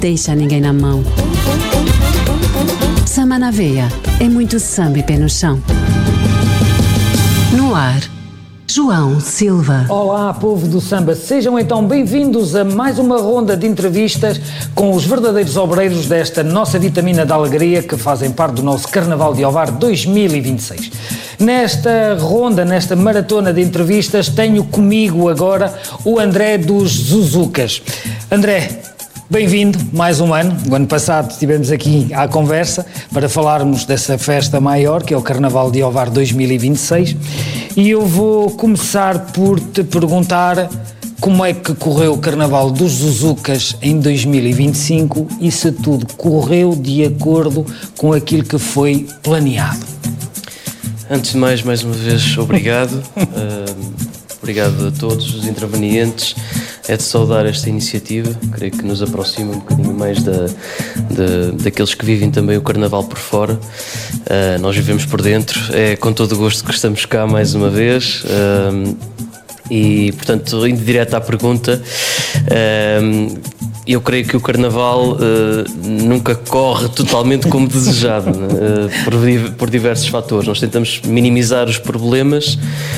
deixa ninguém na mão. Samba na veia, é muito samba e pé no chão. No ar, João Silva. Olá, povo do samba, sejam então bem-vindos a mais uma ronda de entrevistas com os verdadeiros obreiros desta nossa vitamina da alegria que fazem parte do nosso Carnaval de Ovar 2026. Nesta ronda, nesta maratona de entrevistas, tenho comigo agora o André dos Zuzucas. André, bem-vindo, mais um ano. O ano passado estivemos aqui à conversa para falarmos dessa festa maior, que é o Carnaval de Ovar 2026. E eu vou começar por te perguntar como é que correu o Carnaval dos Zuzucas em 2025 e se tudo correu de acordo com aquilo que foi planeado. Antes de mais uma vez, obrigado. Obrigado a todos os intervenientes. É de saudar esta iniciativa, creio que nos aproxima um bocadinho mais daqueles que vivem também o Carnaval por fora. Nós vivemos por dentro, é com todo o gosto que estamos cá mais uma vez. E, portanto, indo direto à pergunta, eu creio que o Carnaval nunca corre totalmente como desejado, por diversos fatores. Nós tentamos minimizar os problemas.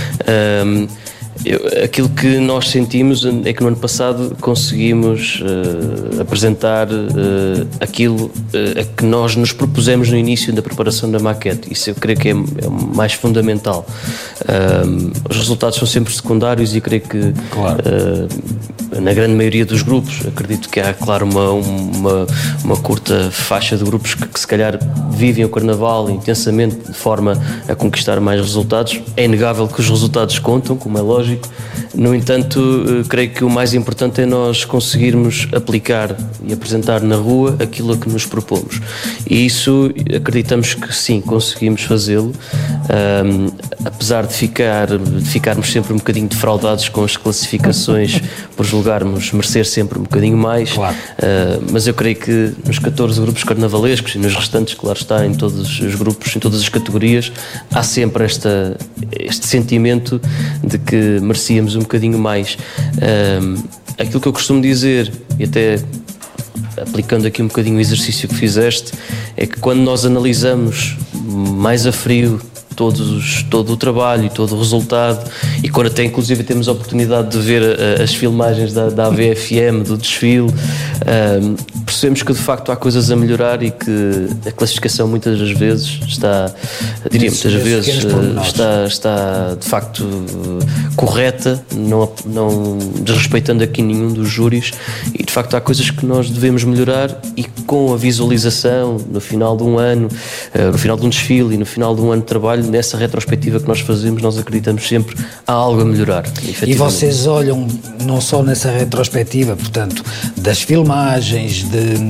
Aquilo que nós sentimos é que no ano passado conseguimos apresentar aquilo a que nós nos propusemos no início da preparação da maquete. Isso eu creio que é o mais fundamental. Os resultados são sempre secundários e creio que claro. Na grande maioria dos grupos, acredito que há, claro, uma curta faixa de grupos que se calhar vivem o Carnaval intensamente de forma a conquistar mais resultados. É inegável que os resultados contam, como é lógico. No entanto, creio que o mais importante é nós conseguirmos aplicar e apresentar na rua aquilo a que nos propomos. E isso acreditamos que sim, conseguimos fazê-lo, apesar de ficarmos sempre um bocadinho defraudados com as classificações por julgarmos merecer sempre um bocadinho mais. Claro. Mas eu creio que nos 14 grupos carnavalescos e nos restantes, claro está, em todos os grupos, em todas as categorias, há sempre este sentimento de que merecíamos um bocadinho mais. Aquilo que eu costumo dizer, e até aplicando aqui um bocadinho o exercício que fizeste, é que quando nós analisamos mais a frio todo o trabalho e todo o resultado, e quando até inclusive temos a oportunidade de ver as filmagens da AVFM, do desfile, percebemos que de facto há coisas a melhorar e que a classificação muitas das vezes está de facto correta, não desrespeitando aqui nenhum dos júris, e de facto há coisas que nós devemos melhorar, e com a visualização no final de um ano, no final de um desfile e no final de um ano de trabalho, nessa retrospectiva que nós fazemos, nós acreditamos sempre há algo a melhorar. E vocês olham não só nessa retrospectiva, portanto, das filmagens,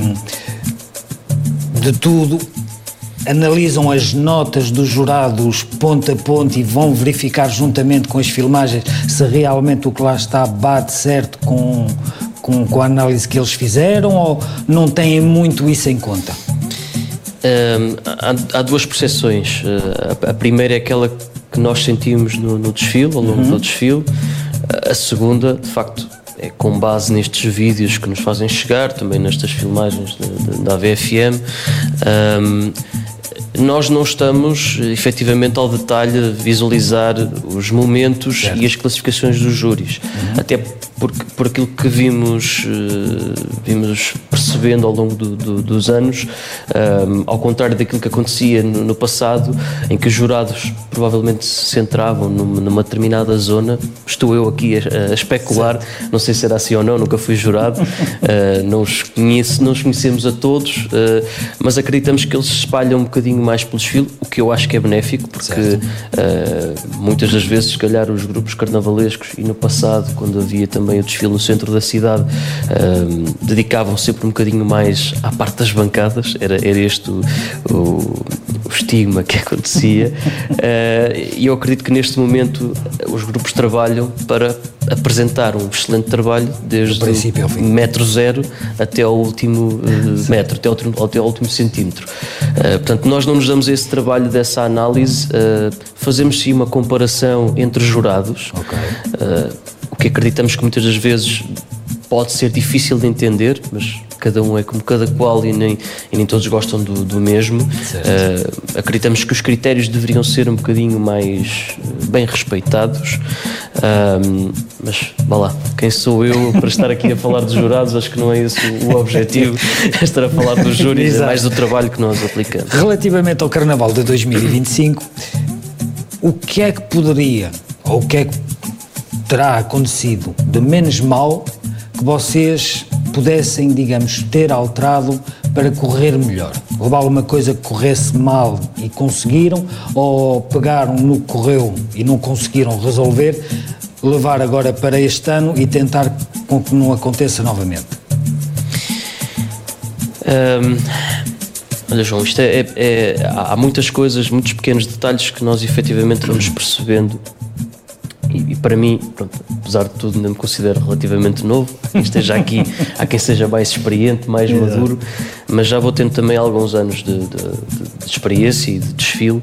de tudo, analisam as notas dos jurados ponto a ponto e vão verificar juntamente com as filmagens se realmente o que lá está bate certo com a análise que eles fizeram, ou não têm muito isso em conta? Há duas percepções. A primeira é aquela que nós sentimos no desfile, ao longo do desfile. A segunda, de facto, é com base nestes vídeos que nos fazem chegar, também nestas filmagens da AVFM. Nós não estamos efetivamente ao detalhe a visualizar os momentos, certo, e as classificações dos júris, até por aquilo que vimos percebendo ao longo dos anos, ao contrário daquilo que acontecia no passado, em que os jurados provavelmente se centravam numa determinada zona. Estou eu aqui a especular, certo, não sei se era assim ou não, nunca fui jurado, não os conhecemos a todos, mas acreditamos que eles se espalham um bocadinho mais pelo desfile, o que eu acho que é benéfico, porque muitas das vezes, se calhar, os grupos carnavalescos, e no passado, quando havia também o desfile no centro da cidade, dedicavam sempre um bocadinho mais à parte das bancadas, era este o estigma que acontecia, e eu acredito que neste momento os grupos trabalham para apresentar um excelente trabalho desde o metro zero até ao último metro, até ao último centímetro. Portanto, nós não nos damos esse trabalho dessa análise, fazemos sim uma comparação entre jurados, o que acreditamos que muitas das vezes pode ser difícil de entender, mas cada um é como cada qual e nem todos gostam do mesmo. Acreditamos que os critérios deveriam ser um bocadinho mais bem respeitados, mas vá lá, quem sou eu para estar aqui a falar dos jurados? Acho que não é esse o objetivo, é estar a falar dos júris, é mais do trabalho que nós aplicamos. Relativamente ao Carnaval de 2025, o que é que poderia, ou o que é que terá acontecido de menos mal que vocês pudessem, digamos, ter alterado para correr melhor? Houve alguma coisa que corresse mal e conseguiram, ou pegaram no que correu e não conseguiram resolver, levar agora para este ano e tentar com que não aconteça novamente? Olha, João, isto há muitas coisas, muitos pequenos detalhes que nós efetivamente vamos percebendo. E para mim, pronto, apesar de tudo, ainda me considero relativamente novo. Quem esteja aqui, há quem seja mais experiente, mais maduro, mas já vou tendo também alguns anos de experiência e de desfile.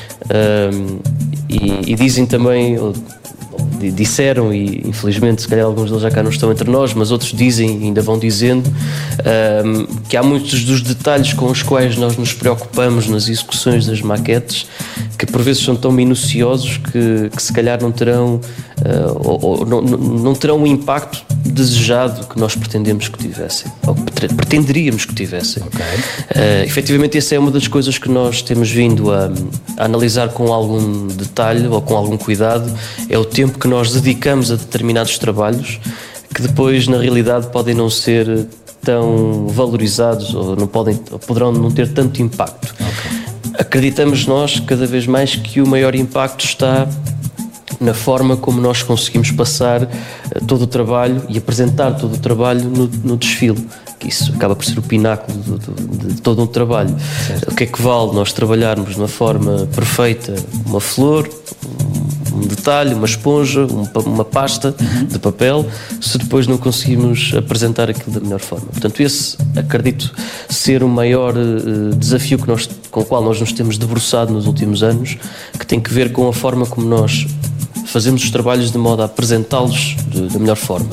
E dizem também, disseram, e infelizmente se calhar alguns deles já cá não estão entre nós, mas outros dizem e ainda vão dizendo, que há muitos dos detalhes com os quais nós nos preocupamos nas execuções das maquetes que por vezes são tão minuciosos que se calhar não terão ou não terão o impacto desejado que nós pretendemos que tivessem, ou que pretenderíamos que tivessem. Efetivamente, essa é uma das coisas que nós temos vindo a analisar com algum detalhe ou com algum cuidado, é o tempo que nós dedicamos a determinados trabalhos que depois na realidade podem não ser tão valorizados ou poderão não ter tanto impacto. Acreditamos nós cada vez mais que o maior impacto está na forma como nós conseguimos passar todo o trabalho e apresentar todo o trabalho no desfile, que isso acaba por ser o pináculo de todo um trabalho. O que é que vale nós trabalharmos de uma forma perfeita uma flor, um detalhe, uma esponja, uma pasta de papel, se depois não conseguimos apresentar aquilo da melhor forma? Portanto, esse acredito ser o maior desafio com o qual nós nos temos debruçado nos últimos anos, que tem que ver com a forma como nós fazemos os trabalhos de modo a apresentá-los da melhor forma.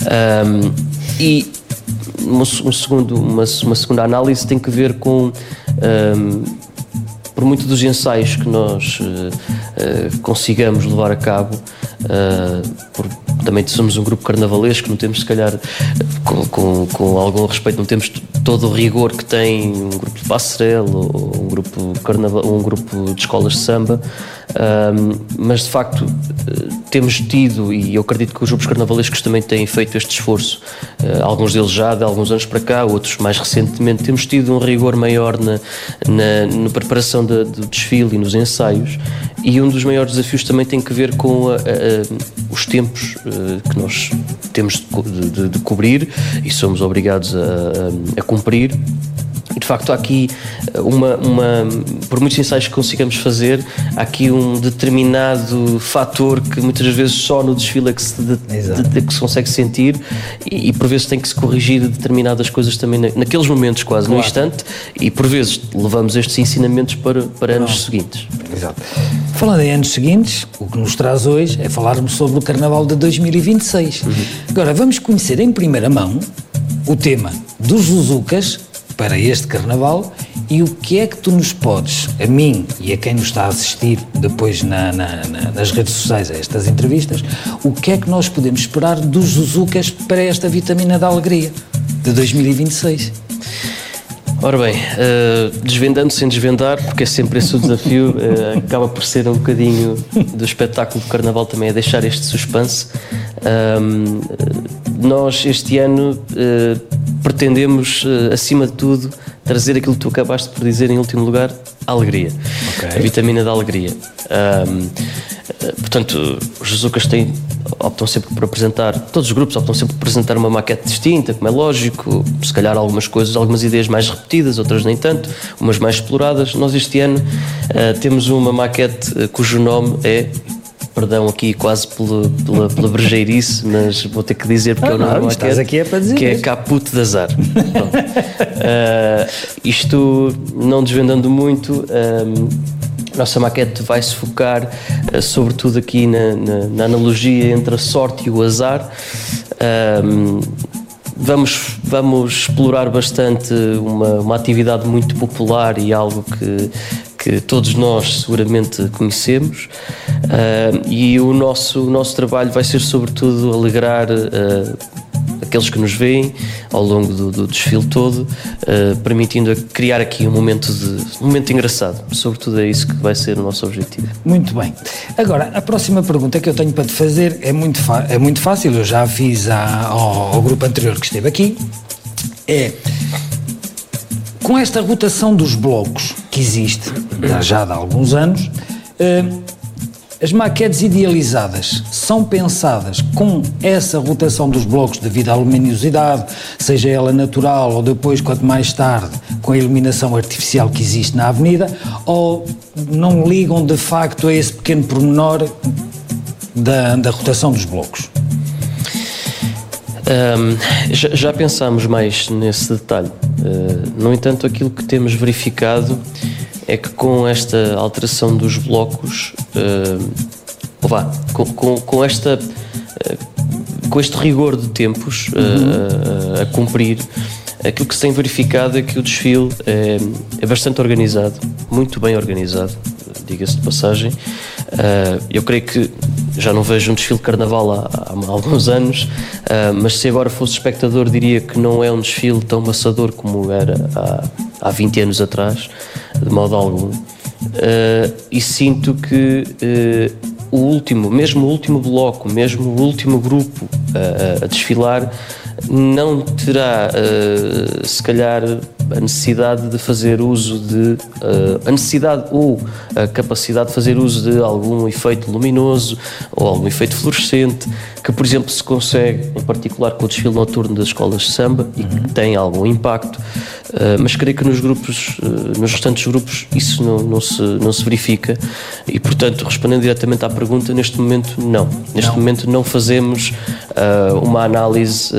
E uma segunda análise tem que ver com por muito dos ensaios que nós consigamos levar a cabo, também somos um grupo carnavalesco, não temos, se calhar, com algum respeito, não temos todo o rigor que tem um grupo de passarela ou um grupo de escolas de samba, mas de facto temos tido, e eu acredito que os grupos carnavalescos também têm feito este esforço, alguns deles já de alguns anos para cá, outros mais recentemente, temos tido um rigor maior na preparação do desfile e nos ensaios, e um dos maiores desafios também tem que ver com os tempos que nós temos de cobrir e somos obrigados a cumprir. E de facto há aqui por muitos ensaios que consigamos fazer, há aqui um determinado fator que muitas vezes só no desfile é que se consegue sentir, e por vezes tem que se corrigir determinadas coisas também naqueles momentos, quase no instante, e por vezes levamos estes ensinamentos para anos seguintes. Exato. Falando em anos seguintes, o que nos traz hoje é falarmos sobre o Carnaval de 2026. Agora vamos conhecer em primeira mão o tema dos Zuzucas para este Carnaval, e o que é que tu nos podes, a mim e a quem nos está a assistir depois nas redes sociais a estas entrevistas, o que é que nós podemos esperar dos Zuzucas para esta Vitamina da Alegria de 2026? Ora bem, desvendando sem desvendar, porque é sempre esse o desafio, acaba por ser um bocadinho do espetáculo do Carnaval também, é deixar este suspense. Nós este ano pretendemos, acima de tudo, trazer aquilo que tu acabaste por dizer em último lugar, a alegria, a vitamina da alegria. Portanto, os Zuzucas optam sempre por apresentar, todos os grupos optam sempre por apresentar uma maquete distinta, como é lógico, se calhar algumas ideias mais repetidas, outras nem tanto, umas mais exploradas. Nós este ano temos uma maquete cujo nome é, perdão aqui quase pela brejeirice, mas vou ter que dizer porque eu não maquete, aqui é para dizer, que é Caput de Azar. Isto não desvendando muito, a nossa maquete vai se focar sobretudo aqui na analogia entre a sorte e o azar, Vamos explorar bastante uma atividade muito popular e algo que todos nós seguramente conhecemos, e o nosso trabalho vai ser sobretudo alegrar aqueles que nos veem ao longo do desfile todo, permitindo criar aqui um momento engraçado. Sobretudo é isso que vai ser o nosso objetivo. Muito bem. Agora, a próxima pergunta que eu tenho para te fazer é muito fácil, eu já a fiz ao grupo anterior que esteve aqui. Com esta rotação dos blocos que existe já há alguns anos, as maquetes idealizadas são pensadas com essa rotação dos blocos devido à luminosidade, seja ela natural ou depois, quanto mais tarde, com a iluminação artificial que existe na avenida, ou não ligam de facto a esse pequeno pormenor da rotação dos blocos? Já pensámos mais nesse detalhe. No entanto, aquilo que temos verificado é que com esta alteração dos blocos, com este rigor de tempos a cumprir, aquilo que se tem verificado é que o desfile é bastante organizado, muito bem organizado, diga-se de passagem. Eu creio que já não vejo um desfile de carnaval há alguns anos, mas se agora fosse espectador diria que não é um desfile tão maçador como era há 20 anos atrás, de modo algum. E sinto que mesmo o último bloco, mesmo o último grupo a desfilar, não terá, se calhar, a necessidade de fazer uso a necessidade ou a capacidade de fazer uso de algum efeito luminoso ou algum efeito fluorescente, que, por exemplo, se consegue, em particular com o desfile noturno das escolas de samba, e que tem algum impacto, mas creio que nos restantes grupos isso não se verifica e, portanto, respondendo diretamente à pergunta, neste momento não. Neste momento não fazemos uma análise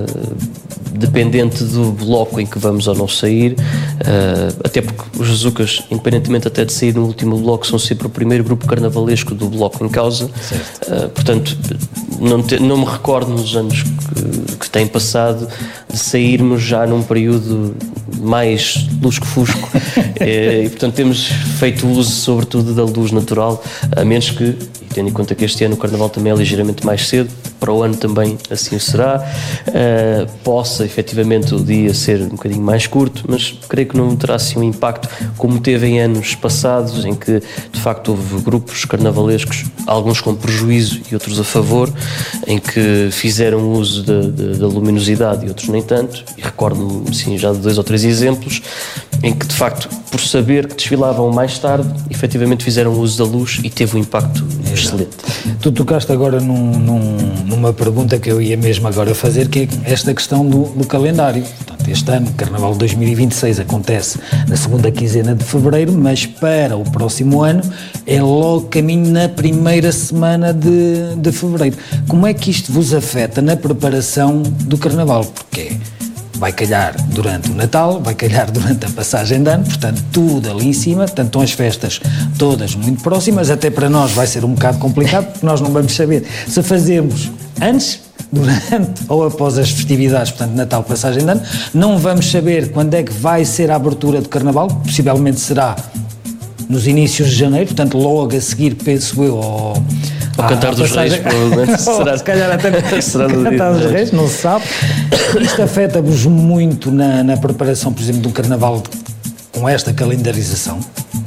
dependente do bloco em que vamos ou não sair, até porque os Jesucas, independentemente até de sair no último bloco, são sempre o primeiro grupo carnavalesco do bloco em causa. Portanto, não me recordo nos anos que têm passado de sairmos já num período mais lusco-fusco e portanto temos feito uso sobretudo da luz natural, a menos que, e tendo em conta que este ano o Carnaval também é ligeiramente mais cedo, para o ano também assim o será, possa efetivamente o dia ser um bocadinho mais curto, mas creio que não terá assim um impacto como teve em anos passados, em que de facto houve grupos carnavalescos, alguns com prejuízo e outros a favor, em que fizeram uso da luminosidade e outros nem tanto, e recordo-me assim, já de 2 ou 3 exemplos em que de facto, por saber que desfilavam mais tarde, efetivamente fizeram uso da luz e teve um impacto excelente. Tu tocaste agora numa pergunta que eu ia mesmo agora fazer, que é esta questão do calendário. Portanto, este ano, Carnaval 2026 acontece na segunda quinzena de fevereiro, mas para o próximo ano é logo caminho na primeira semana de fevereiro. Como é que isto vos afeta na preparação do Carnaval? Porque vai calhar durante o Natal, vai calhar durante a passagem de ano, portanto tudo ali em cima, portanto estão as festas todas muito próximas, até para nós vai ser um bocado complicado, porque nós não vamos saber se fazemos antes, durante ou após as festividades, portanto Natal, passagem de ano, não vamos saber quando é que vai ser a abertura do Carnaval, possivelmente será nos inícios de janeiro, portanto logo a seguir, penso eu, ao Cantar dos Reis, provavelmente será. Se calhar até será no Cantar dos Reis, não se sabe. Isto afeta-vos muito na preparação, por exemplo, de um Carnaval com esta calendarização?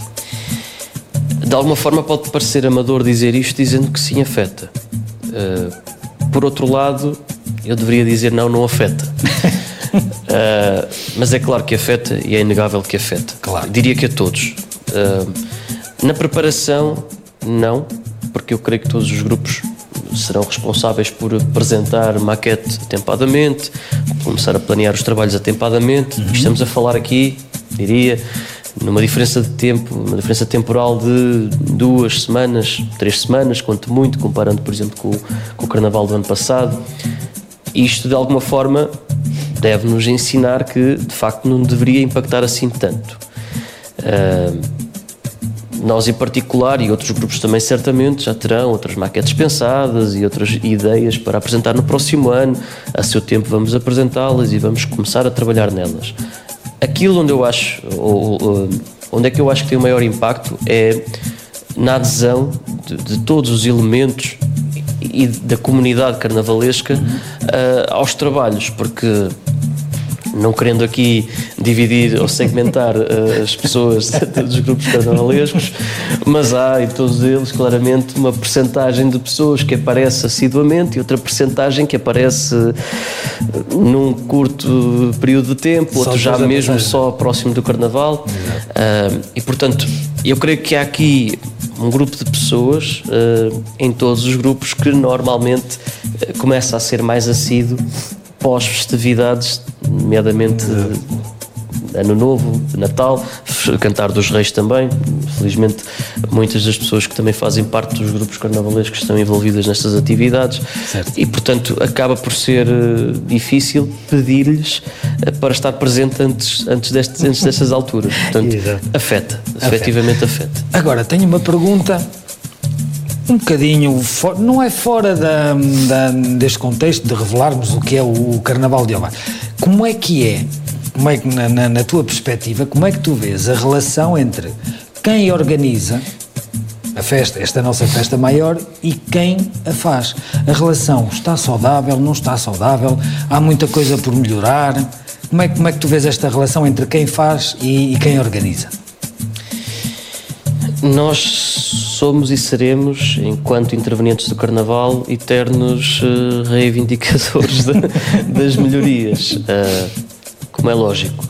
De alguma forma pode parecer amador dizer isto, dizendo que sim, afeta. Por outro lado, eu deveria dizer não afeta. Mas é claro que afeta e é inegável que afeta. Claro. Diria que a todos. Na preparação, não, porque eu creio que todos os grupos serão responsáveis por apresentar maquete atempadamente, começar a planear os trabalhos atempadamente. Estamos a falar aqui, diria, numa diferença de tempo, uma diferença temporal de 2 semanas, 3 semanas, quanto muito, comparando, por exemplo, com o Carnaval do ano passado. Isto, de alguma forma, deve-nos ensinar que, de facto, não deveria impactar assim tanto. Nós em particular, e outros grupos também certamente, já terão outras maquetes pensadas e outras ideias para apresentar no próximo ano. A seu tempo vamos apresentá-las e vamos começar a trabalhar nelas. Aquilo onde eu acho, onde é que eu acho que tem o maior impacto é na adesão de todos os elementos e da comunidade carnavalesca aos trabalhos, porque não querendo aqui dividir ou segmentar as pessoas dos grupos carnavalescos, mas há em todos eles claramente uma percentagem de pessoas que aparece assiduamente e outra percentagem que aparece num curto período de tempo, outro já mesmo só próximo do carnaval. E portanto eu creio que há aqui um grupo de pessoas em todos os grupos que normalmente começa a ser mais assíduo pós-festividades, nomeadamente Ano Novo, Natal, Cantar dos Reis também. Felizmente muitas das pessoas que também fazem parte dos grupos carnavalescos estão envolvidas nestas atividades. Certo. E portanto acaba por ser difícil pedir-lhes para estar presente antes destas alturas. Portanto efetivamente afeta. Agora tenho uma pergunta um bocadinho, não é fora deste contexto de revelarmos o que é o Carnaval de Ovar. Como é que na tua perspectiva, como é que tu vês a relação entre quem organiza a festa, esta nossa festa maior, e quem a faz? A relação está saudável, não está saudável? Há muita coisa por melhorar? Como é que tu vês esta relação entre quem faz e quem organiza? Nós somos e seremos, enquanto intervenientes do Carnaval, eternos reivindicadores das melhorias, como é lógico.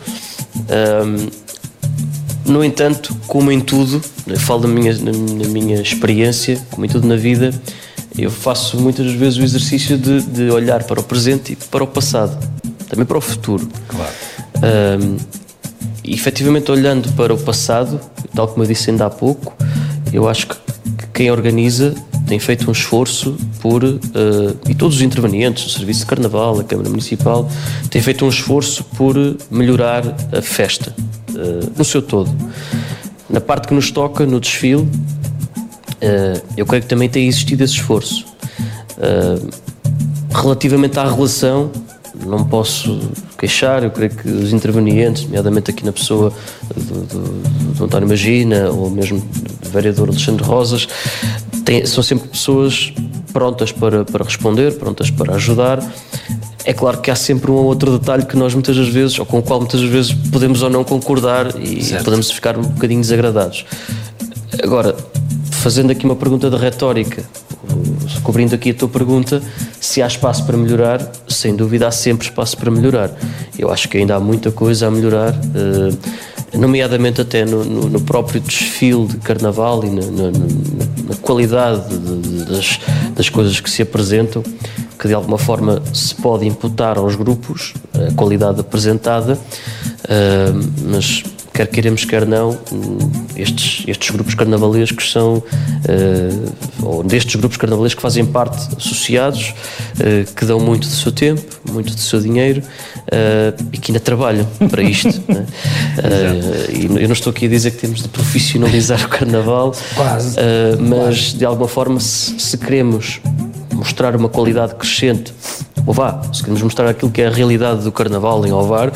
No entanto, como em tudo, eu falo na minha experiência, como em tudo na vida, eu faço muitas vezes o exercício de olhar para o presente e para o passado, também para o futuro. Claro. E efetivamente olhando para o passado, tal como eu disse ainda há pouco, eu acho que quem organiza tem feito um esforço e todos os intervenientes, o Serviço de Carnaval, a Câmara Municipal, têm feito um esforço por melhorar a festa, no seu todo. Na parte que nos toca, no desfile, eu creio que também tem existido esse esforço. Relativamente à relação, não posso queixar, eu creio que os intervenientes, nomeadamente aqui na pessoa do António Magina ou mesmo do vereador Alexandre Rosas, são sempre pessoas prontas para responder, prontas para ajudar. É claro que há sempre um ou outro detalhe que nós muitas das vezes, ou com o qual muitas das vezes podemos ou não concordar e podemos ficar um bocadinho desagradados. Agora, fazendo aqui uma pergunta de retórica, cobrindo aqui a tua pergunta, se há espaço para melhorar, sem dúvida há sempre espaço para melhorar. Eu acho que ainda há muita coisa a melhorar, nomeadamente até no próprio desfile de Carnaval e na qualidade das coisas que se apresentam, que de alguma forma se pode imputar aos grupos, a qualidade apresentada, mas quer queiramos, quer não, estes grupos carnavalescos são, ou destes grupos carnavalescos que fazem parte, associados, que dão muito do seu tempo, muito do seu dinheiro, e que ainda trabalham para isto. Né? E eu não estou aqui a dizer que temos de profissionalizar o Carnaval, mas de alguma forma, se queremos mostrar uma qualidade crescente, se queremos mostrar aquilo que é a realidade do Carnaval em Ovar,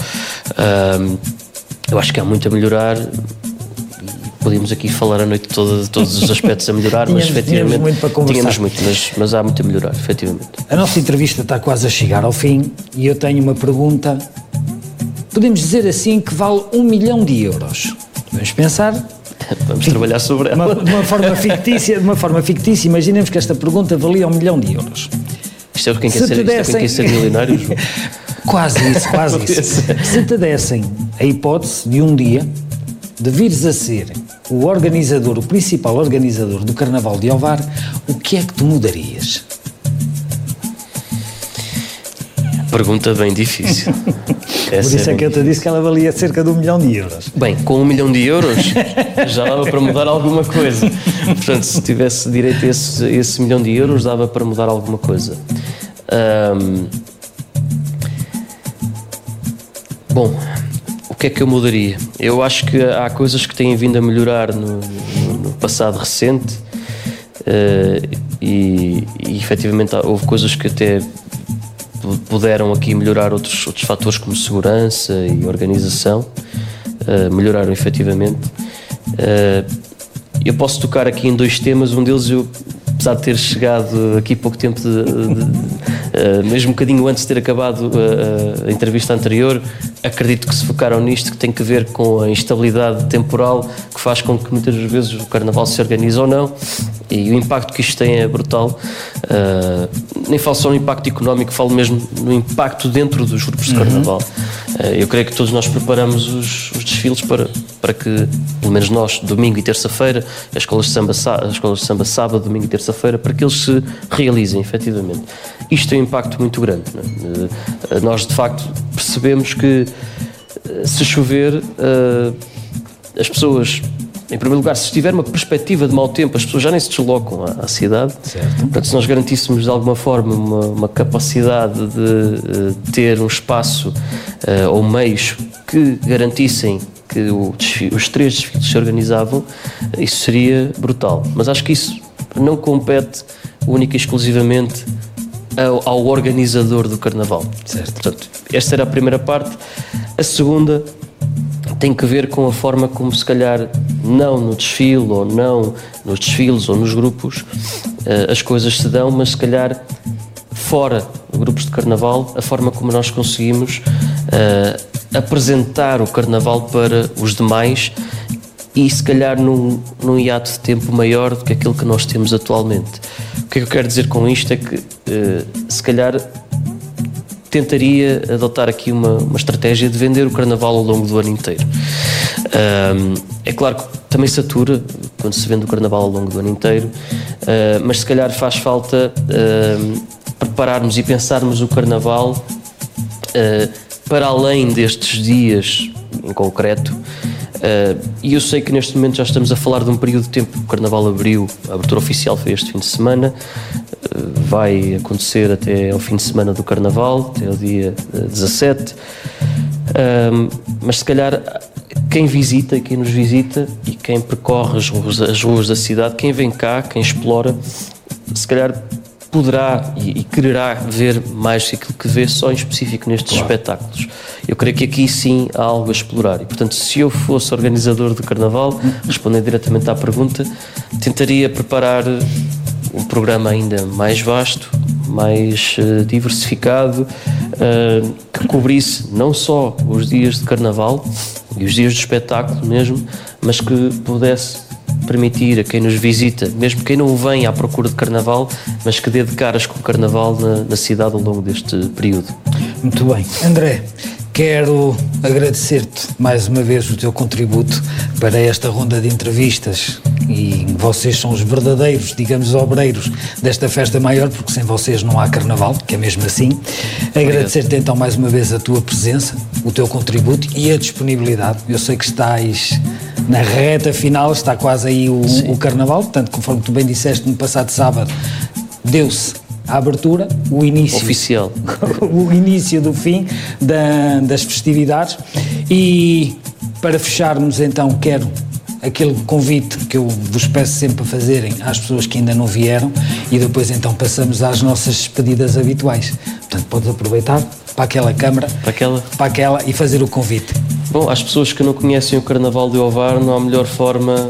eu acho que há muito a melhorar. Podíamos aqui falar a noite toda de todos os aspectos a melhorar, mas efetivamente tínhamos muito, mas há muito a melhorar, efetivamente. A nossa entrevista está quase a chegar ao fim e eu tenho uma pergunta, podemos dizer assim, que vale 1 milhão de euros. Vamos pensar? Vamos trabalhar sobre ela. De uma forma fictícia, imaginemos que esta pergunta valia 1 milhão de euros. Isto é quem quer ser milionário? Quase isso. Se te dessem a hipótese de um dia de vires a ser o principal organizador do Carnaval de Ovar, o que é que tu mudarias? Pergunta bem difícil. Por isso é que eu te disse que ela valia cerca de 1 milhão de euros. Bem, com 1 milhão de euros já dava para mudar alguma coisa. Portanto, se tivesse direito a esse 1 milhão de euros, dava para mudar alguma coisa. Bom, o que é que eu mudaria? Eu acho que há coisas que têm vindo a melhorar passado recente, e efetivamente houve coisas que até puderam aqui melhorar outros fatores como segurança e organização, melhoraram efetivamente. Eu posso tocar aqui em 2 temas, um deles apesar de ter chegado aqui pouco tempo, mesmo um bocadinho antes de ter acabado a entrevista anterior, acredito que se focaram nisto, que tem que ver com a instabilidade temporal que faz com que muitas vezes o Carnaval se organize ou não, e o impacto que isto tem é brutal. Nem falo só no impacto económico, falo mesmo no impacto dentro dos grupos de Carnaval. Eu creio que todos nós preparamos os desfiles para que, pelo menos nós, domingo e terça-feira, as escolas de samba sábado, domingo e terça-feira, para que eles se realizem efetivamente. Isto tem um impacto muito grande, não é? Nós de facto percebemos que se chover, as pessoas, em primeiro lugar, se tiver uma perspectiva de mau tempo, as pessoas já nem se deslocam à cidade. Certo. Portanto, se nós garantíssemos de alguma forma uma capacidade de ter um espaço ou meios que garantissem que os 3 desfiles se organizavam, isso seria brutal. Mas acho que isso não compete única e exclusivamente ao organizador do Carnaval. Certo. Portanto, esta era a primeira parte. A segunda tem que ver com a forma como, se calhar, não no desfile ou não nos desfiles ou nos grupos, as coisas se dão, mas se calhar fora de grupos de Carnaval, a forma como nós conseguimos apresentar o Carnaval para os demais, e se calhar num hiato de tempo maior do que aquilo que nós temos atualmente. O que é que eu quero dizer com isto é que se calhar tentaria adotar aqui uma estratégia de vender o Carnaval ao longo do ano inteiro. É claro que também satura quando se vende o Carnaval ao longo do ano inteiro, mas se calhar faz falta prepararmos e pensarmos o Carnaval para além destes dias em concreto. E eu sei que neste momento já estamos a falar de um período de tempo que o Carnaval abriu, a abertura oficial foi este fim de semana, vai acontecer até ao fim de semana do Carnaval, até o dia 17, mas se calhar quem visita, quem nos visita e quem percorre as ruas da cidade, quem vem cá, quem explora, se calhar poderá e quererá ver mais aquilo que vê só em específico nestes espetáculos. Eu creio que aqui sim há algo a explorar, e portanto, se eu fosse organizador do Carnaval, respondendo diretamente à pergunta, tentaria preparar um programa ainda mais vasto, mais diversificado, que cobrisse não só os dias de Carnaval e os dias de espetáculo mesmo, mas que pudesse permitir a quem nos visita, mesmo quem não vem à procura de Carnaval, mas que dê de caras com o Carnaval na cidade ao longo deste período. Muito bem. André, quero agradecer-te mais uma vez o teu contributo para esta ronda de entrevistas, e vocês são os verdadeiros, digamos, obreiros desta festa maior, porque sem vocês não há Carnaval, que é mesmo assim. Agradecer-te então mais uma vez a tua presença, o teu contributo e a disponibilidade. Eu sei que estás na reta final, está quase aí o Carnaval, portanto, conforme tu bem disseste, no passado sábado deu-se a abertura, o início oficial, o início do fim das festividades. E para fecharmos então, quero aquele convite que eu vos peço sempre a fazerem às pessoas que ainda não vieram, e depois então passamos às nossas despedidas habituais. Portanto, podes aproveitar para aquela câmara, para aquela, e fazer o convite. Bom, às pessoas que não conhecem o Carnaval de Ovar, não há melhor forma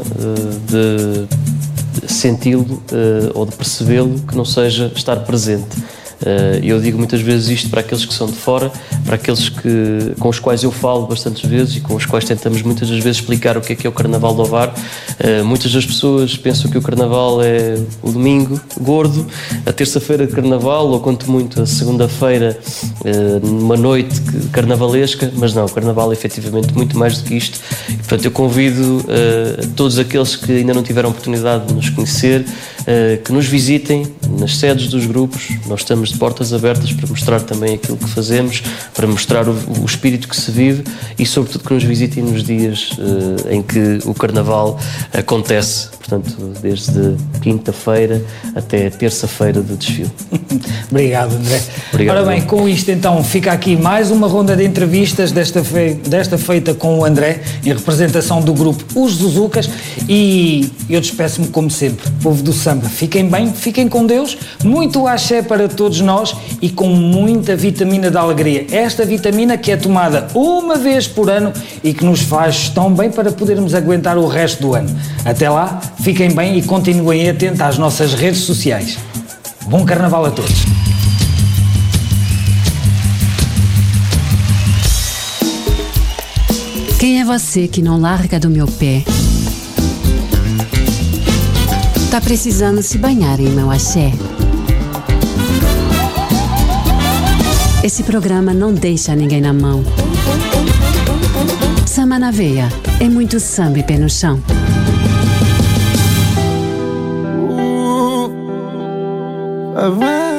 de senti-lo ou de percebê-lo que não seja estar presente. Eu digo muitas vezes isto para aqueles que são de fora, para aqueles com os quais eu falo bastantes vezes e com os quais tentamos muitas das vezes explicar o que é o Carnaval de Ovar. Muitas das pessoas pensam que o Carnaval é o domingo gordo, a terça-feira de Carnaval, ou quanto muito a segunda-feira, numa noite carnavalesca, mas não, o Carnaval é efetivamente muito mais do que isto. E, portanto, eu convido todos aqueles que ainda não tiveram oportunidade de nos conhecer, que nos visitem nas sedes dos grupos. Nós estamos de portas abertas para mostrar também aquilo que fazemos, para mostrar o espírito que se vive e sobretudo que nos visitem nos dias em que o Carnaval acontece, portanto desde quinta-feira até terça-feira de desfile. Obrigado, André. Obrigado. Ora bem, com isto então fica aqui mais uma ronda de entrevistas, desta feita com o André, em representação do grupo Os Zuzucas, e eu despeço-me como sempre, povo do samba, fiquem bem, fiquem com Deus, muito axé para todos nós e com muita vitamina da alegria, esta vitamina que é tomada uma vez por ano e que nos faz tão bem para podermos aguentar o resto do ano. Até lá, fiquem bem e continuem atentos às nossas redes sociais. Bom Carnaval a todos! Quem é você que não larga do meu pé? Tá precisando se banhar em meu axé? Esse programa não deixa ninguém na mão. Samba na veia, é muito samba e pé no chão. Vai